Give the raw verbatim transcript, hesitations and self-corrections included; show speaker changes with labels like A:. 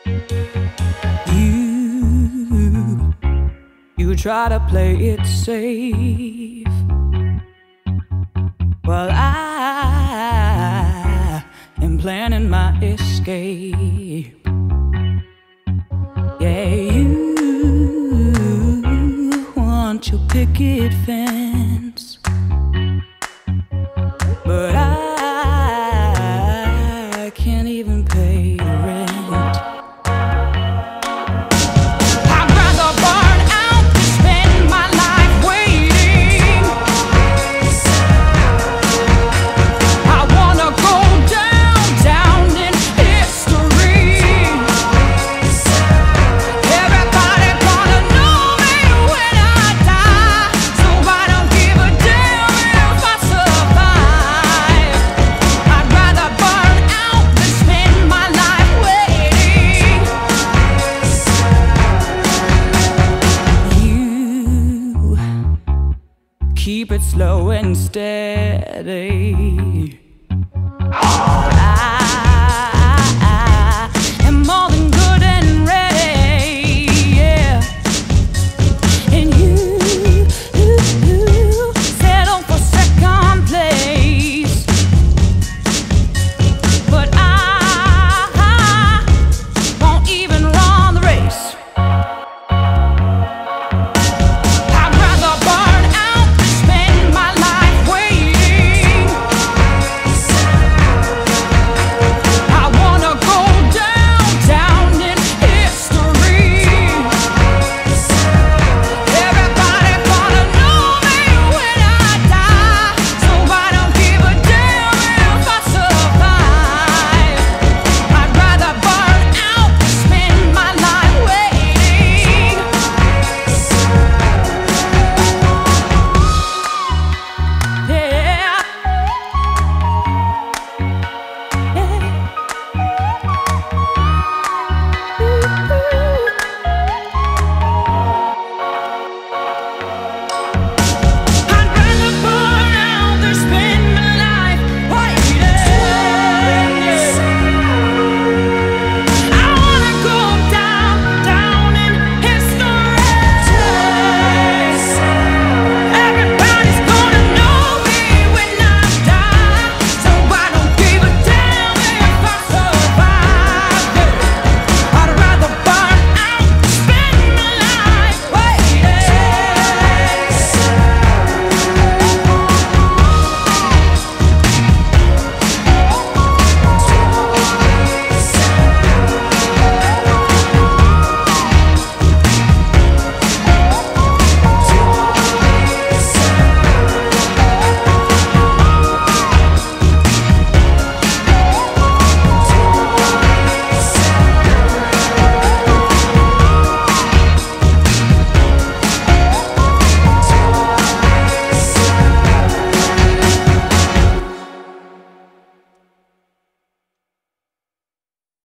A: You, you try to play it safe, while I am planning my escape. Yeah, you want your picket fence, but I can't even pay the rent. I'd rather burn out than spend my life waiting. I wanna go down, down in history. Everybody gonna know me when I die, so I don't give a damn if I survive. I'd rather burn out than spend my life waiting. You keep it slow and steady.